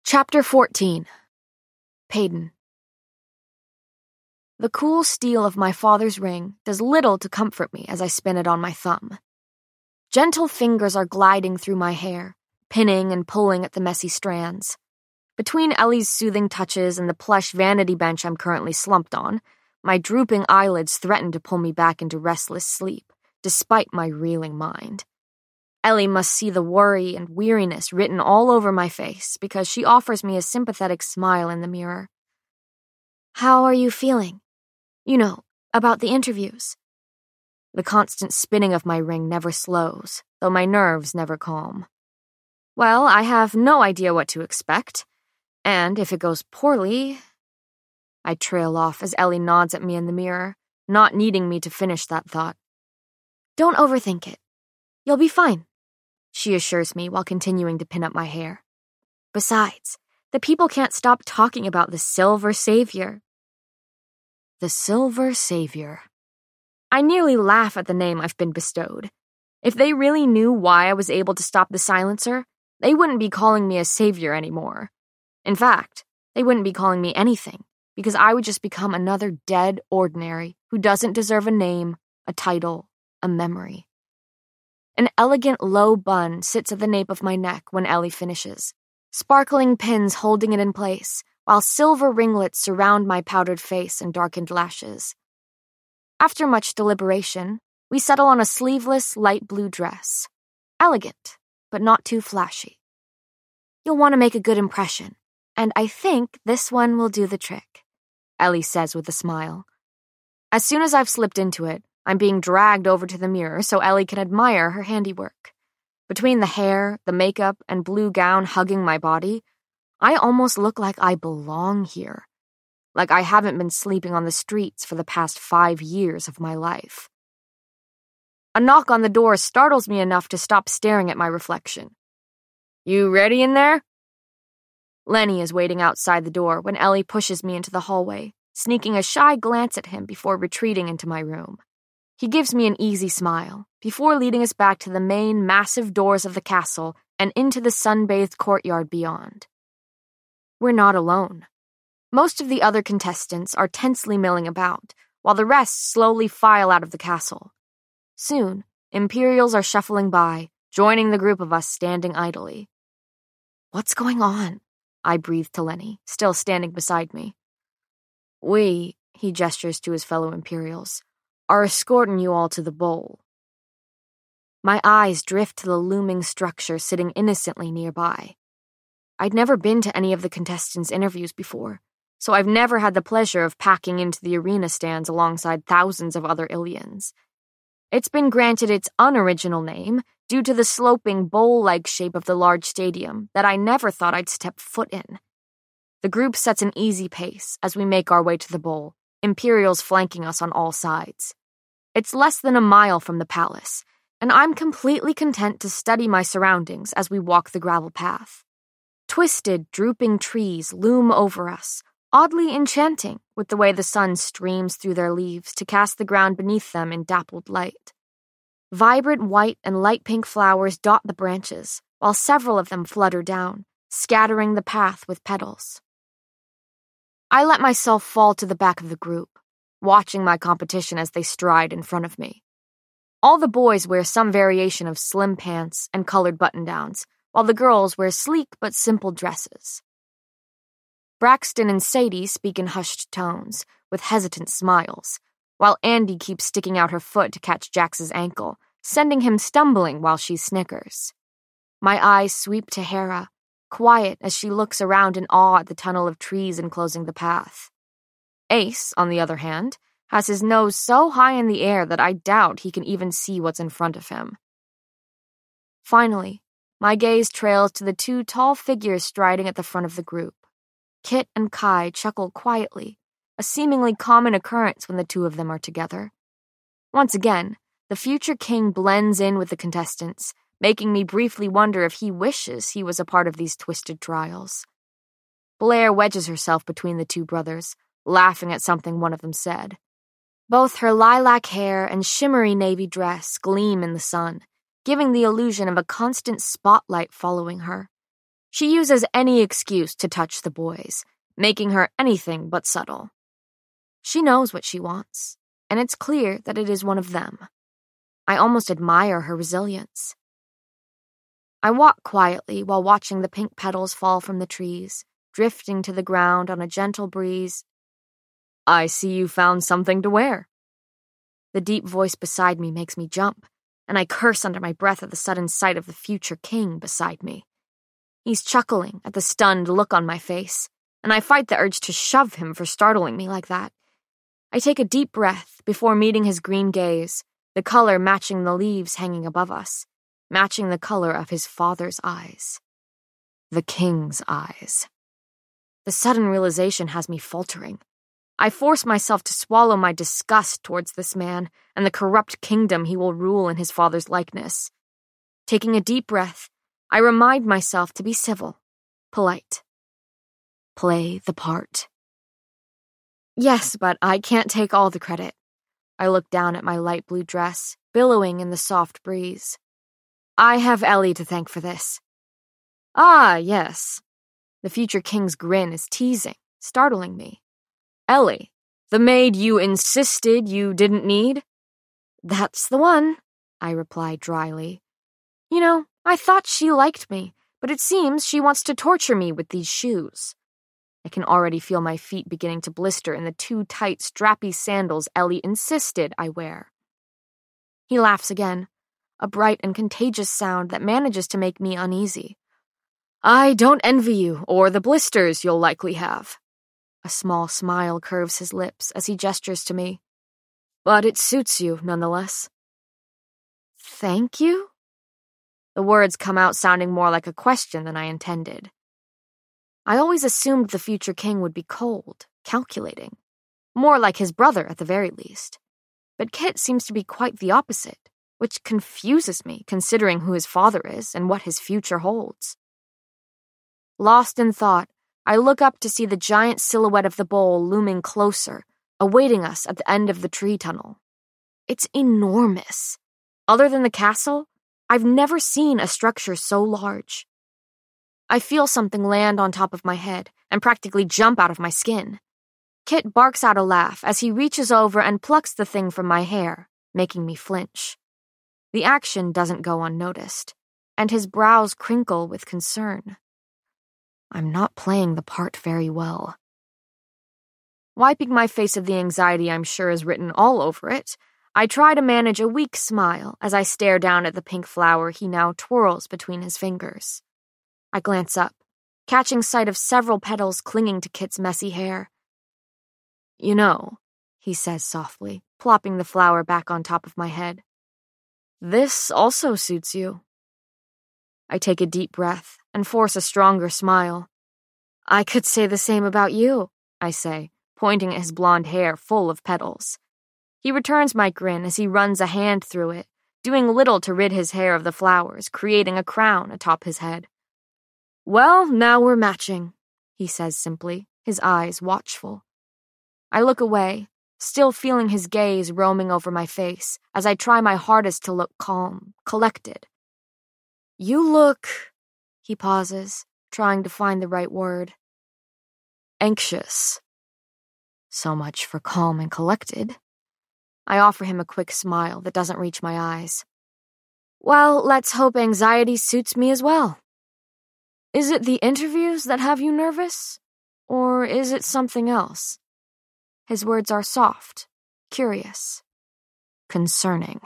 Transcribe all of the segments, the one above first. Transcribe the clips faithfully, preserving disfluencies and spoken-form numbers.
Chapter fourteen. Payton. The cool steel of my father's ring does little to comfort me as I spin it on my thumb. Gentle fingers are gliding through my hair, pinning and pulling at the messy strands. Between Ellie's soothing touches and the plush vanity bench I'm currently slumped on, my drooping eyelids threaten to pull me back into restless sleep, despite my reeling mind. Ellie must see the worry and weariness written all over my face because she offers me a sympathetic smile in the mirror. "How are you feeling? You know, about the interviews." The constant spinning of my ring never slows, though my nerves never calm. Well, I have no idea what to expect, and if it goes poorly... I trail off as Ellie nods at me in the mirror, not needing me to finish that thought. "Don't overthink it. You'll be fine," she assures me while continuing to pin up my hair. "Besides, the people can't stop talking about the Silver Savior." The Silver Savior. I nearly laugh at the name I've been bestowed. If they really knew why I was able to stop the silencer, they wouldn't be calling me a savior anymore. In fact, they wouldn't be calling me anything, because I would just become another dead ordinary who doesn't deserve a name, a title, a memory. An elegant low bun sits at the nape of my neck when Ellie finishes, sparkling pins holding it in place, while silver ringlets surround my powdered face and darkened lashes. After much deliberation, we settle on a sleeveless light blue dress. Elegant, but not too flashy. "You'll want to make a good impression, and I think this one will do the trick," Ellie says with a smile. As soon as I've slipped into it, I'm being dragged over to the mirror so Ellie can admire her handiwork. Between the hair, the makeup, and blue gown hugging my body, I almost look like I belong here. Like I haven't been sleeping on the streets for the past five years of my life. A knock on the door startles me enough to stop staring at my reflection. "You ready in there?" Lenny is waiting outside the door when Ellie pushes me into the hallway, sneaking a shy glance at him before retreating into my room. He gives me an easy smile, before leading us back to the main massive doors of the castle and into the sun-bathed courtyard beyond. We're not alone. Most of the other contestants are tensely milling about, while the rest slowly file out of the castle. Soon, Imperials are shuffling by, joining the group of us standing idly. "What's going on?" I breathe to Lenny, still standing beside me. "We," he gestures to his fellow Imperials, "are escorting you all to the bowl." My eyes drift to the looming structure sitting innocently nearby. I'd never been to any of the contestants' interviews before, so I've never had the pleasure of packing into the arena stands alongside thousands of other Ilians. It's been granted its unoriginal name due to the sloping bowl-like shape of the large stadium that I never thought I'd step foot in. The group sets an easy pace as we make our way to the bowl, Imperials flanking us on all sides. It's less than a mile from the palace, and I'm completely content to study my surroundings as we walk the gravel path. Twisted, drooping trees loom over us, oddly enchanting with the way the sun streams through their leaves to cast the ground beneath them in dappled light. Vibrant white and light pink flowers dot the branches, while several of them flutter down, scattering the path with petals. I let myself fall to the back of the group, watching my competition as they stride in front of me. All the boys wear some variation of slim pants and colored button-downs, while the girls wear sleek but simple dresses. Braxton and Sadie speak in hushed tones, with hesitant smiles, while Andy keeps sticking out her foot to catch Jax's ankle, sending him stumbling while she snickers. My eyes sweep to Hera, quiet as she looks around in awe at the tunnel of trees enclosing the path. Ace, on the other hand, has his nose so high in the air that I doubt he can even see what's in front of him. Finally, my gaze trails to the two tall figures striding at the front of the group. Kit and Kai chuckle quietly, a seemingly common occurrence when the two of them are together. Once again, the future king blends in with the contestants, making me briefly wonder if he wishes he was a part of these twisted trials. Blair wedges herself between the two brothers, laughing at something one of them said. Both her lilac hair and shimmery navy dress gleam in the sun, giving the illusion of a constant spotlight following her. She uses any excuse to touch the boys, making her anything but subtle. She knows what she wants, and it's clear that it is one of them. I almost admire her resilience. I walk quietly while watching the pink petals fall from the trees, drifting to the ground on a gentle breeze. I see you found something to wear. The deep voice beside me makes me jump, and I curse under my breath at the sudden sight of the future king beside me. He's chuckling at the stunned look on my face, and I fight the urge to shove him for startling me like that. I take a deep breath before meeting his green gaze, the color matching the leaves hanging above us, matching the color of his father's eyes. The king's eyes. The sudden realization has me faltering. I force myself to swallow my disgust towards this man and the corrupt kingdom he will rule in his father's likeness. Taking a deep breath, I remind myself to be civil, polite. Play the part. Yes, but I can't take all the credit. I look down at my light blue dress, billowing in the soft breeze. I have Ellie to thank for this. Ah, yes. The future king's grin is teasing, startling me. Ellie, the maid you insisted you didn't need? That's the one, I replied dryly. You know, I thought she liked me, but it seems she wants to torture me with these shoes. I can already feel my feet beginning to blister in the too tight, strappy sandals Ellie insisted I wear. He laughs again, a bright and contagious sound that manages to make me uneasy. I don't envy you, or the blisters you'll likely have. A small smile curves his lips as he gestures to me. But it suits you, nonetheless. Thank you? The words come out sounding more like a question than I intended. I always assumed the future king would be cold, calculating. More like his brother, at the very least. But Kit seems to be quite the opposite, which confuses me, considering who his father is and what his future holds. Lost in thought, I look up to see the giant silhouette of the bowl looming closer, awaiting us at the end of the tree tunnel. It's enormous. Other than the castle, I've never seen a structure so large. I feel something land on top of my head and practically jump out of my skin. Kit barks out a laugh as he reaches over and plucks the thing from my hair, making me flinch. The action doesn't go unnoticed, and his brows crinkle with concern. I'm not playing the part very well. Wiping my face of the anxiety I'm sure is written all over it, I try to manage a weak smile as I stare down at the pink flower he now twirls between his fingers. I glance up, catching sight of several petals clinging to Kit's messy hair. You know, he says softly, plopping the flower back on top of my head. This also suits you. I take a deep breath and force a stronger smile. I could say the same about you, I say, pointing at his blonde hair full of petals. He returns my grin as he runs a hand through it, doing little to rid his hair of the flowers, creating a crown atop his head. Well, now we're matching, he says simply, his eyes watchful. I look away, still feeling his gaze roaming over my face as I try my hardest to look calm, collected. You look... He pauses, trying to find the right word. Anxious. So much for calm and collected. I offer him a quick smile that doesn't reach my eyes. Well, let's hope anxiety suits me as well. Is it the interviews that have you nervous? Or is it something else? His words are soft, curious, concerning.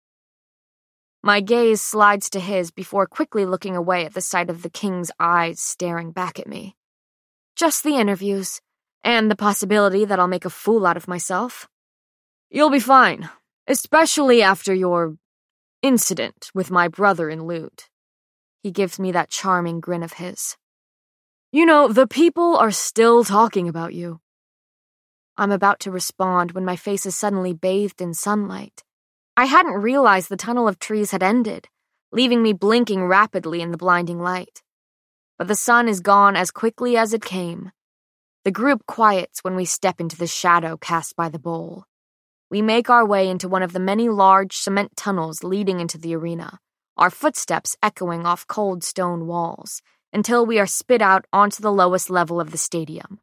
My gaze slides to his before quickly looking away at the sight of the king's eyes staring back at me. Just the interviews, and the possibility that I'll make a fool out of myself. You'll be fine, especially after your incident with my brother in Loot. He gives me that charming grin of his. You know, the people are still talking about you. I'm about to respond when my face is suddenly bathed in sunlight. I hadn't realized the tunnel of trees had ended, leaving me blinking rapidly in the blinding light. But the sun is gone as quickly as it came. The group quiets when we step into the shadow cast by the bowl. We make our way into one of the many large cement tunnels leading into the arena, our footsteps echoing off cold stone walls, until we are spit out onto the lowest level of the stadium.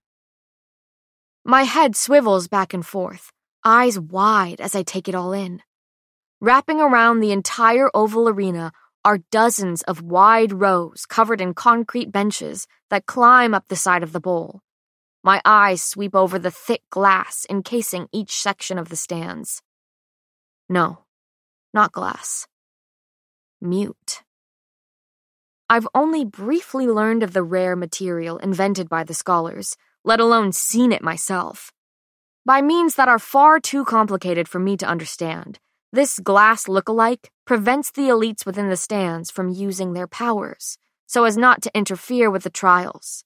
My head swivels back and forth, eyes wide as I take it all in. Wrapping around the entire oval arena are dozens of wide rows covered in concrete benches that climb up the side of the bowl. My eyes sweep over the thick glass encasing each section of the stands. No, not glass. Mute. I've only briefly learned of the rare material invented by the scholars, let alone seen it myself. By means that are far too complicated for me to understand, this glass look-alike prevents the elites within the stands from using their powers, so as not to interfere with the trials.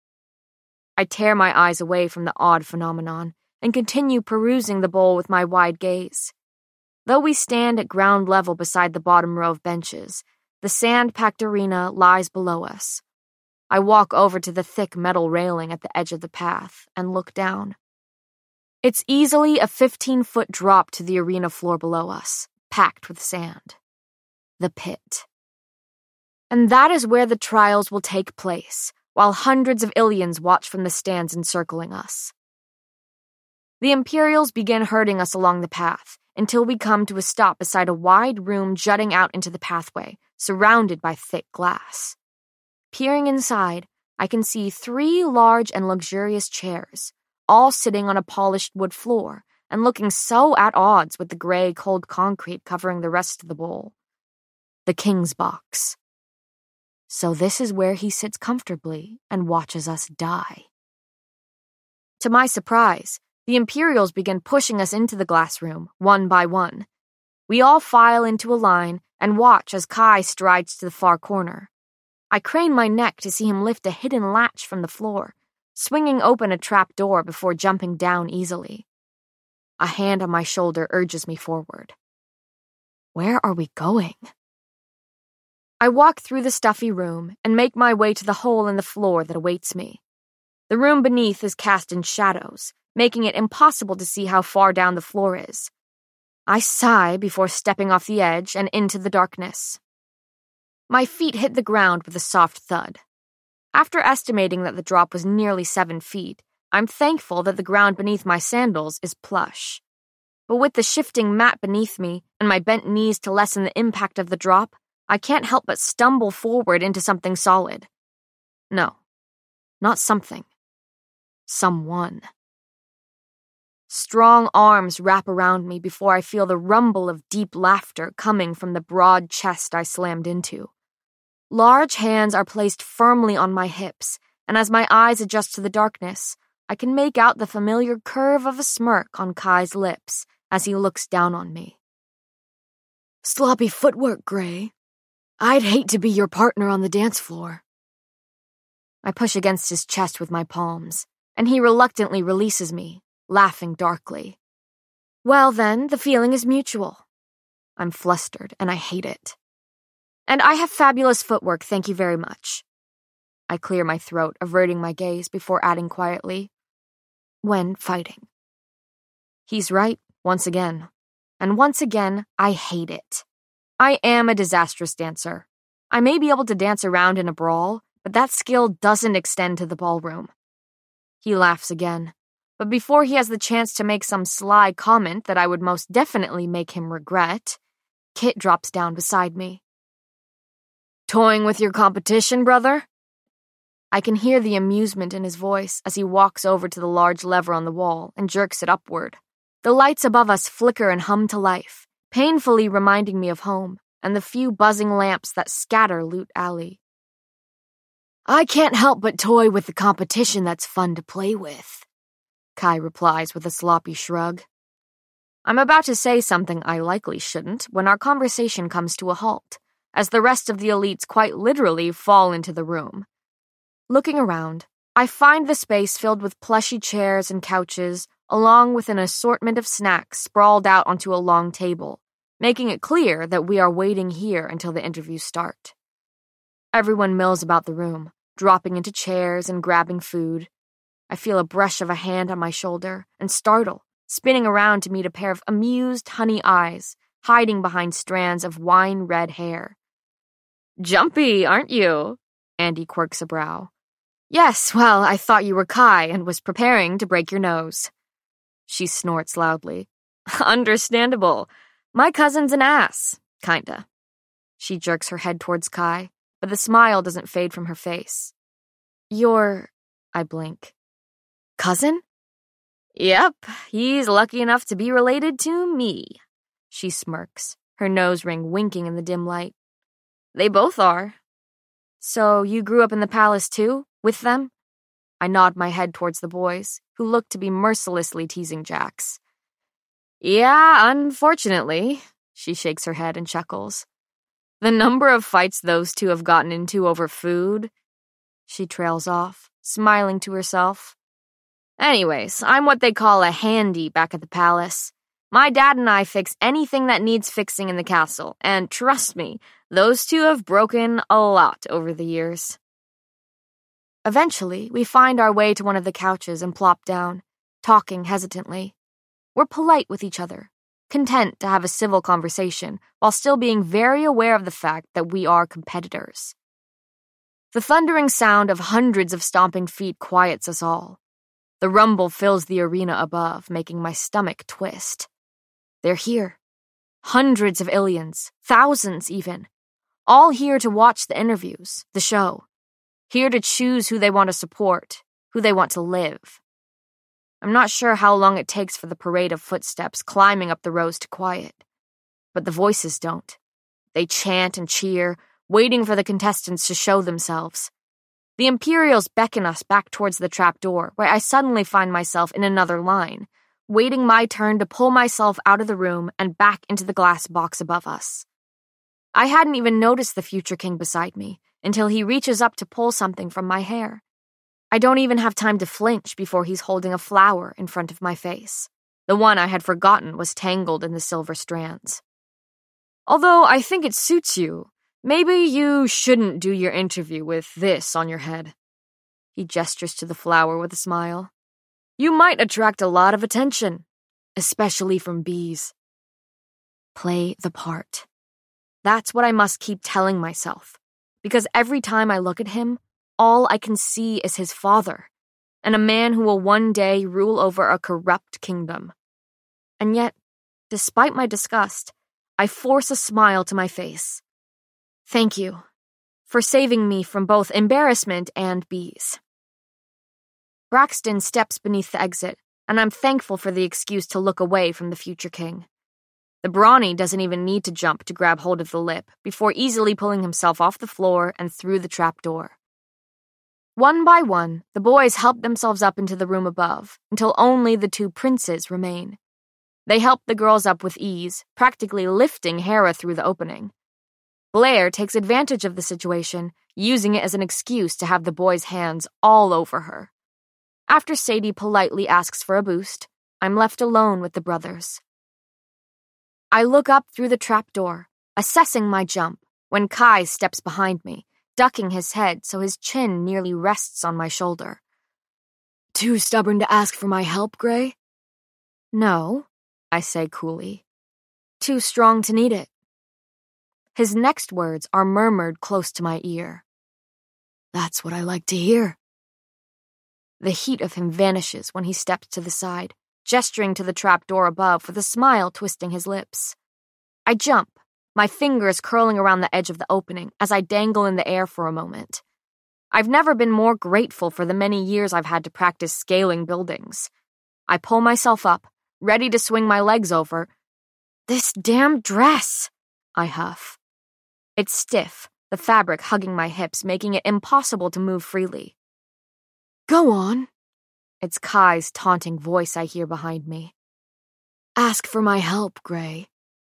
I tear my eyes away from the odd phenomenon and continue perusing the bowl with my wide gaze. Though we stand at ground level beside the bottom row of benches, the sand-packed arena lies below us. I walk over to the thick metal railing at the edge of the path and look down. It's easily a fifteen-foot drop to the arena floor below us, packed with sand. The pit. And that is where the trials will take place, while hundreds of Ilians watch from the stands encircling us. The Imperials begin herding us along the path, until we come to a stop beside a wide room jutting out into the pathway, surrounded by thick glass. Peering inside, I can see three large and luxurious chairs, all sitting on a polished wood floor and looking so at odds with the gray, cold concrete covering the rest of the bowl. The King's Box. So this is where he sits comfortably and watches us die. To my surprise, the Imperials begin pushing us into the glass room, one by one. We all file into a line and watch as Kai strides to the far corner. I crane my neck to see him lift a hidden latch from the floor, swinging open a trap door before jumping down easily. A hand on my shoulder urges me forward. Where are we going? I walk through the stuffy room and make my way to the hole in the floor that awaits me. The room beneath is cast in shadows, making it impossible to see how far down the floor is. I sigh before stepping off the edge and into the darkness. My feet hit the ground with a soft thud. After estimating that the drop was nearly seven feet, I'm thankful that the ground beneath my sandals is plush. But with the shifting mat beneath me and my bent knees to lessen the impact of the drop, I can't help but stumble forward into something solid. No, not something. Someone. Strong arms wrap around me before I feel the rumble of deep laughter coming from the broad chest I slammed into. Large hands are placed firmly on my hips, and as my eyes adjust to the darkness, I can make out the familiar curve of a smirk on Kai's lips as he looks down on me. Sloppy footwork, Gray. I'd hate to be your partner on the dance floor. I push against his chest with my palms, and he reluctantly releases me, laughing darkly. Well then, the feeling is mutual. I'm flustered, and I hate it. And I have fabulous footwork, thank you very much. I clear my throat, averting my gaze before adding quietly, when fighting. He's right, once again. And once again, I hate it. I am a disastrous dancer. I may be able to dance around in a brawl, but that skill doesn't extend to the ballroom. He laughs again, but before he has the chance to make some sly comment that I would most definitely make him regret, Kit drops down beside me. Toying with your competition, brother? I can hear the amusement in his voice as he walks over to the large lever on the wall and jerks it upward. The lights above us flicker and hum to life, painfully reminding me of home and the few buzzing lamps that scatter Loot Alley. I can't help but toy with the competition that's fun to play with, Kai replies with a sloppy shrug. I'm about to say something I likely shouldn't when our conversation comes to a halt, as the rest of the elites quite literally fall into the room. Looking around, I find the space filled with plushy chairs and couches, along with an assortment of snacks sprawled out onto a long table, making it clear that we are waiting here until the interviews start. Everyone mills about the room, dropping into chairs and grabbing food. I feel a brush of a hand on my shoulder and startle, spinning around to meet a pair of amused honey eyes hiding behind strands of wine-red hair. Jumpy, aren't you? Andy quirks a brow. Yes, well, I thought you were Kai and was preparing to break your nose. She snorts loudly. Understandable. My cousin's an ass. Kinda. She jerks her head towards Kai, but the smile doesn't fade from her face. Your... I blink. Cousin? Yep, he's lucky enough to be related to me. She smirks, her nose ring winking in the dim light. They both are. So you grew up in the palace too, with them? I nod my head towards the boys, who look to be mercilessly teasing Jax. Yeah, unfortunately, she shakes her head and chuckles. The number of fights those two have gotten into over food. She trails off, smiling to herself. Anyways, I'm what they call a handy back at the palace. My dad and I fix anything that needs fixing in the castle, and trust me, those two have broken a lot over the years. Eventually, we find our way to one of the couches and plop down, talking hesitantly. We're polite with each other, content to have a civil conversation while still being very aware of the fact that we are competitors. The thundering sound of hundreds of stomping feet quiets us all. The rumble fills the arena above, making my stomach twist. They're here. Hundreds of Illians, thousands even, all here to watch the interviews, the show. Here to choose who they want to support, who they want to live. I'm not sure how long it takes for the parade of footsteps climbing up the rows to quiet. But the voices don't. They chant and cheer, waiting for the contestants to show themselves. The Imperials beckon us back towards the trapdoor, where I suddenly find myself in another line, waiting my turn to pull myself out of the room and back into the glass box above us. I hadn't even noticed the future king beside me until he reaches up to pull something from my hair. I don't even have time to flinch before he's holding a flower in front of my face. The one I had forgotten was tangled in the silver strands. Although I think it suits you, maybe you shouldn't do your interview with this on your head. He gestures to the flower with a smile. You might attract a lot of attention, especially from bees. Play the part. That's what I must keep telling myself, because every time I look at him, all I can see is his father, and a man who will one day rule over a corrupt kingdom. And yet, despite my disgust, I force a smile to my face. Thank you for saving me from both embarrassment and bees. Braxton steps beneath the exit, and I'm thankful for the excuse to look away from the future king. The brawny doesn't even need to jump to grab hold of the lip before easily pulling himself off the floor and through the trapdoor. One by one, the boys help themselves up into the room above until only the two princes remain. They help the girls up with ease, practically lifting Hera through the opening. Blair takes advantage of the situation, using it as an excuse to have the boys' hands all over her. After Sadie politely asks for a boost, I'm left alone with the brothers. I look up through the trapdoor, assessing my jump, when Kai steps behind me, ducking his head so his chin nearly rests on my shoulder. Too stubborn to ask for my help, Gray? No, I say coolly. Too strong to need it. His next words are murmured close to my ear. That's what I like to hear. The heat of him vanishes when he steps to the side, gesturing to the trapdoor above with a smile twisting his lips. I jump, my fingers curling around the edge of the opening as I dangle in the air for a moment. I've never been more grateful for the many years I've had to practice scaling buildings. I pull myself up, ready to swing my legs over. This damn dress, I huff. It's stiff, the fabric hugging my hips, making it impossible to move freely. Go on. It's Kai's taunting voice I hear behind me. Ask for my help, Gray.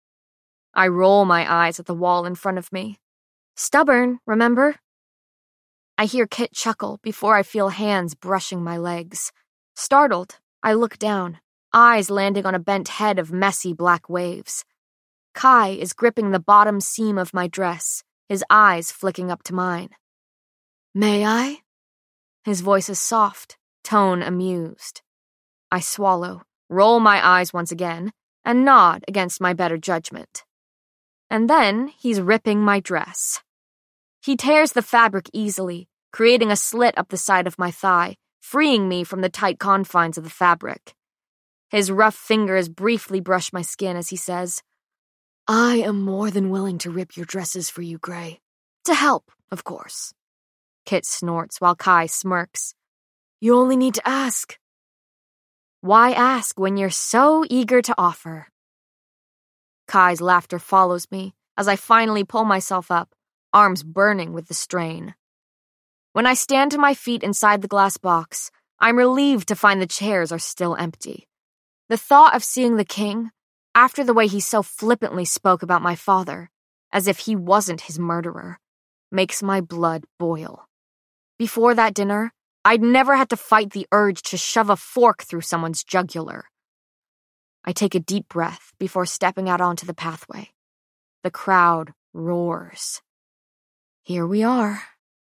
I roll my eyes at the wall in front of me. Stubborn, remember? I hear Kit chuckle before I feel hands brushing my legs. Startled, I look down, eyes landing on a bent head of messy black waves. Kai is gripping the bottom seam of my dress, his eyes flicking up to mine. May I? His voice is soft, tone amused. I swallow, roll my eyes once again, and nod against my better judgment. And then he's ripping my dress. He tears the fabric easily, creating a slit up the side of my thigh, freeing me from the tight confines of the fabric. His rough fingers briefly brush my skin as he says, "I am more than willing to rip your dresses for you, Gray. To help, of course." Kit snorts while Kai smirks. "You only need to ask." Why ask when you're so eager to offer? Kai's laughter follows me as I finally pull myself up, arms burning with the strain. When I stand to my feet inside the glass box, I'm relieved to find the chairs are still empty. The thought of seeing the king, after the way he so flippantly spoke about my father, as if he wasn't his murderer, makes my blood boil. Before that dinner, I'd never had to fight the urge to shove a fork through someone's jugular. I take a deep breath before stepping out onto the pathway. The crowd roars. Here we are.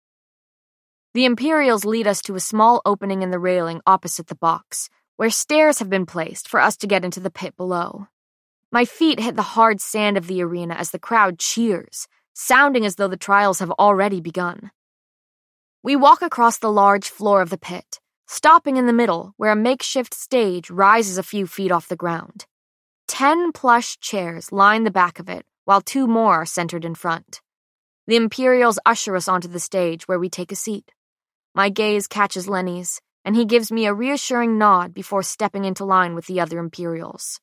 The Imperials lead us to a small opening in the railing opposite the box, where stairs have been placed for us to get into the pit below. My feet hit the hard sand of the arena as the crowd cheers, sounding as though the trials have already begun. We walk across the large floor of the pit, stopping in the middle where a makeshift stage rises a few feet off the ground. Ten plush chairs line the back of it, while two more are centered in front. The Imperials usher us onto the stage where we take a seat. My gaze catches Lenny's, and he gives me a reassuring nod before stepping into line with the other Imperials.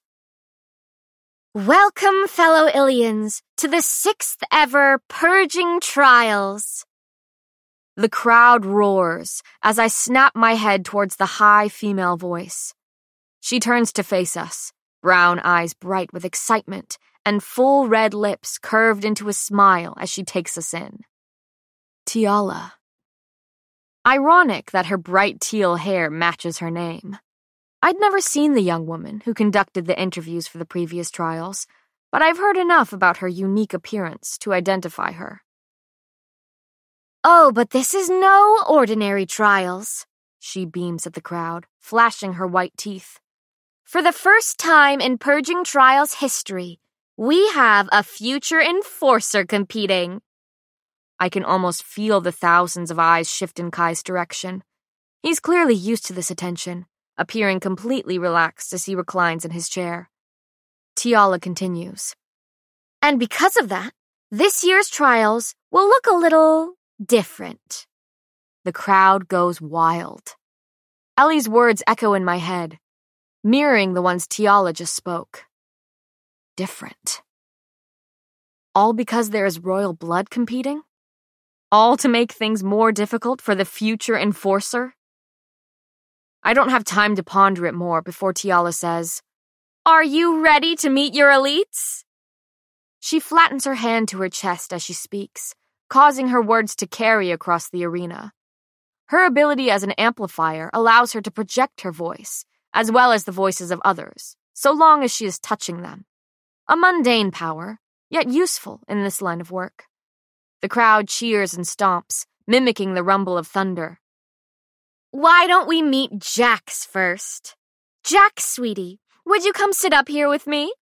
Welcome, fellow Ilians, to the sixth ever Purging Trials. The crowd roars as I snap my head towards the high female voice. She turns to face us, brown eyes bright with excitement and full red lips curved into a smile as she takes us in. Tiala. Ironic that her bright teal hair matches her name. I'd never seen the young woman who conducted the interviews for the previous trials, but I've heard enough about her unique appearance to identify her. Oh, but this is no ordinary trials, she beams at the crowd, flashing her white teeth. For the first time in Purging Trials history, we have a future enforcer competing. I can almost feel the thousands of eyes shift in Kai's direction. He's clearly used to this attention, appearing completely relaxed as he reclines in his chair. Tiala continues. And because of that, this year's trials will look a little different. The crowd goes wild. Ellie's words echo in my head, mirroring the ones Tiala just spoke. Different. All because there is royal blood competing? All to make things more difficult for the future enforcer? I don't have time to ponder it more before Tiala says, Are you ready to meet your elites? She flattens her hand to her chest as she speaks, causing her words to carry across the arena. Her ability as an amplifier allows her to project her voice, as well as the voices of others, so long as she is touching them. A mundane power, yet useful in this line of work. The crowd cheers and stomps, mimicking the rumble of thunder. Why don't we meet Jax first? Jax, sweetie, would you come sit up here with me?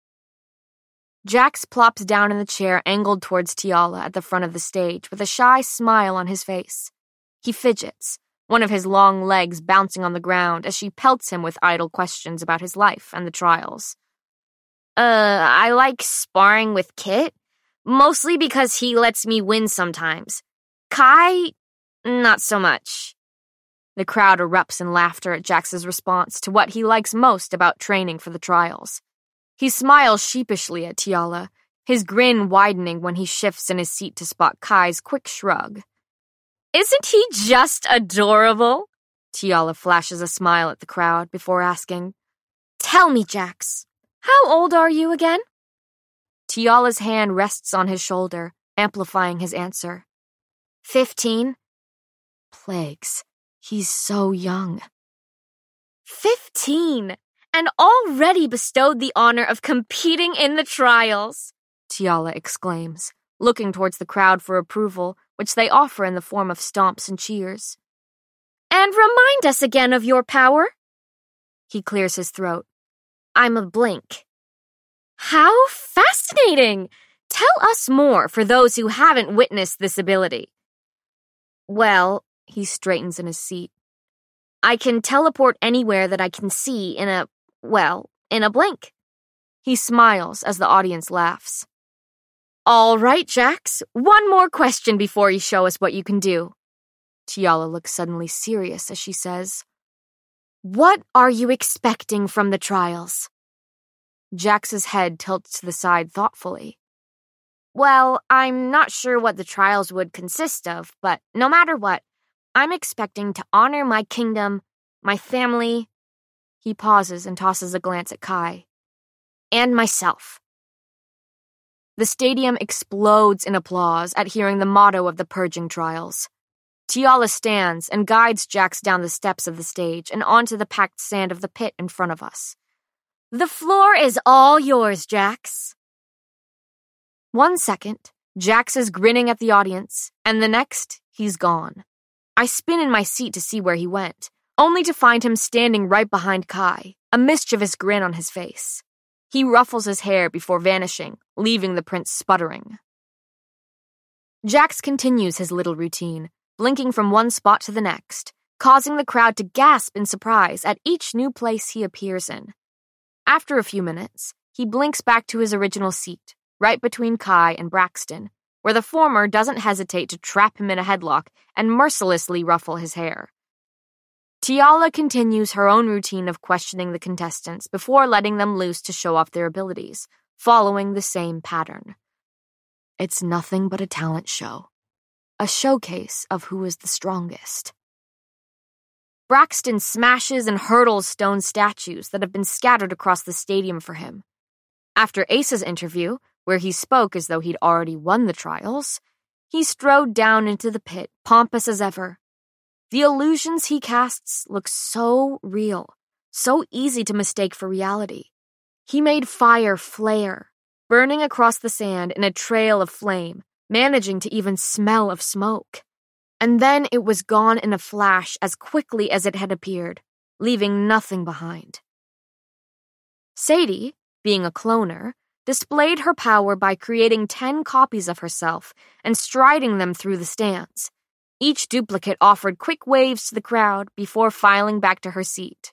Jax plops down in the chair angled towards Tiala at the front of the stage with a shy smile on his face. He fidgets, one of his long legs bouncing on the ground as she pelts him with idle questions about his life and the trials. Uh, I like sparring with Kit, mostly because he lets me win sometimes. Kai, not so much. The crowd erupts in laughter at Jax's response to what he likes most about training for the trials. He smiles sheepishly at Tiala, his grin widening when he shifts in his seat to spot Kai's quick shrug. Isn't he just adorable? Tiala flashes a smile at the crowd before asking, Tell me, Jax, how old are you again? Tiala's hand rests on his shoulder, amplifying his answer. Fifteen. Plagues, he's so young. Fifteen! And already bestowed the honor of competing in the trials, Tiala exclaims, looking towards the crowd for approval, which they offer in the form of stomps and cheers. And remind us again of your power. He clears his throat. I'm a blink. How fascinating! Tell us more for those who haven't witnessed this ability. Well, he straightens in his seat. I can teleport anywhere that I can see in a, well, in a blink. He smiles as the audience laughs. All right, Jax, one more question before you show us what you can do. Tiala looks suddenly serious as she says, What are you expecting from the trials? Jax's head tilts to the side thoughtfully. Well, I'm not sure what the trials would consist of, but no matter what, I'm expecting to honor my kingdom, my family. He pauses and tosses a glance at Kai. And myself. The stadium explodes in applause at hearing the motto of the purging trials. Tiala stands and guides Jax down the steps of the stage and onto the packed sand of the pit in front of us. The floor is all yours, Jax. One second, Jax is grinning at the audience, and the next, he's gone. I spin in my seat to see where he went, only to find him standing right behind Kai, a mischievous grin on his face. He ruffles his hair before vanishing, leaving the prince sputtering. Jax continues his little routine, blinking from one spot to the next, causing the crowd to gasp in surprise at each new place he appears in. After a few minutes, he blinks back to his original seat, right between Kai and Braxton, where the former doesn't hesitate to trap him in a headlock and mercilessly ruffle his hair. Tiala continues her own routine of questioning the contestants before letting them loose to show off their abilities, following the same pattern. It's nothing but a talent show. A showcase of who is the strongest. Braxton smashes and hurdles stone statues that have been scattered across the stadium for him. After Ace's interview, where he spoke as though he'd already won the trials, he strode down into the pit, pompous as ever. The illusions he casts look so real, so easy to mistake for reality. He made fire flare, burning across the sand in a trail of flame, managing to even smell of smoke. And then it was gone in a flash as quickly as it had appeared, leaving nothing behind. Sadie, being a cloner, displayed her power by creating ten copies of herself and striding them through the stands. Each duplicate offered quick waves to the crowd before filing back to her seat.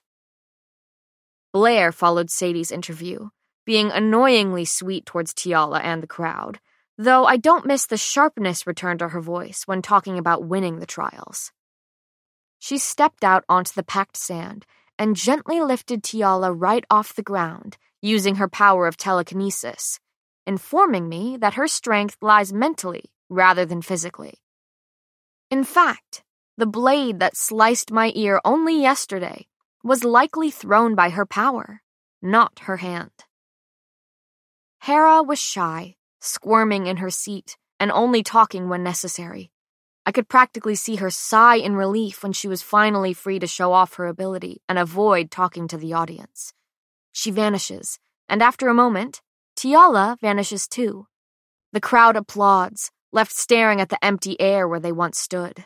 Blair followed Sadie's interview, being annoyingly sweet towards Tiala and the crowd, though I don't miss the sharpness returned to her voice when talking about winning the trials. She stepped out onto the packed sand and gently lifted Tiala right off the ground, using her power of telekinesis, informing me that her strength lies mentally rather than physically. In fact, the blade that sliced my ear only yesterday was likely thrown by her power, not her hand. Hera was shy, squirming in her seat and only talking when necessary. I could practically see her sigh in relief when she was finally free to show off her ability and avoid talking to the audience. She vanishes, and after a moment, Tiala vanishes too. The crowd applauds, left staring at the empty air where they once stood.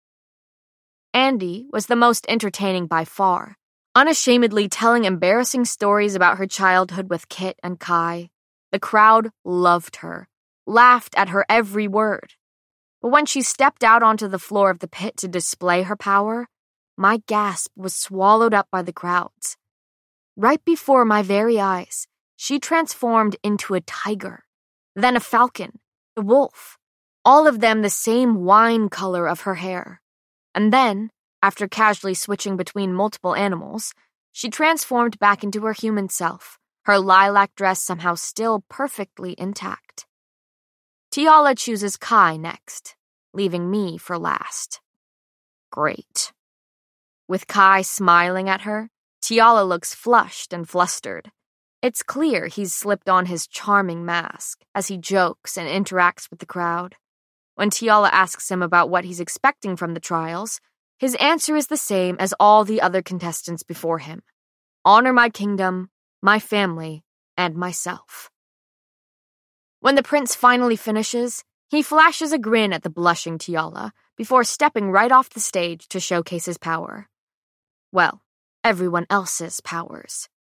Andy was the most entertaining by far, unashamedly telling embarrassing stories about her childhood with Kit and Kai. The crowd loved her, laughed at her every word. But when she stepped out onto the floor of the pit to display her power, my gasp was swallowed up by the crowds. Right before my very eyes, she transformed into a tiger, then a falcon, a wolf, all of them the same wine color of her hair. And then, after casually switching between multiple animals, she transformed back into her human self, her lilac dress somehow still perfectly intact. Tiala chooses Kai next, leaving me for last. Great. With Kai smiling at her, Tiala looks flushed and flustered. It's clear he's slipped on his charming mask as he jokes and interacts with the crowd. When Tiala asks him about what he's expecting from the trials, his answer is the same as all the other contestants before him. Honor my kingdom, my family, and myself. When the prince finally finishes, he flashes a grin at the blushing Tiala before stepping right off the stage to showcase his power. Well, everyone else's powers.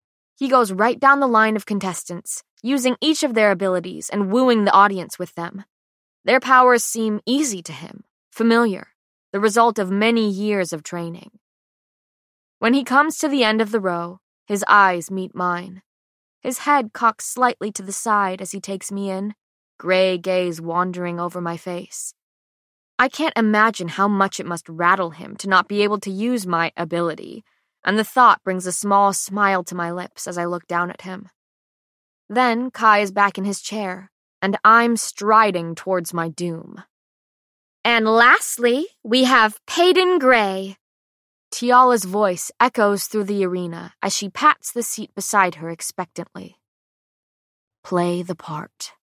He goes right down the line of contestants, using each of their abilities and wooing the audience with them. Their powers seem easy to him, familiar, the result of many years of training. When he comes to the end of the row, his eyes meet mine. His head cocks slightly to the side as he takes me in, gray gaze wandering over my face. I can't imagine how much it must rattle him to not be able to use my ability, and the thought brings a small smile to my lips as I look down at him. Then Kai is back in his chair, and I'm striding towards my doom. And lastly, we have Peyton Gray. Tiala's voice echoes through the arena as she pats the seat beside her expectantly. Play the part.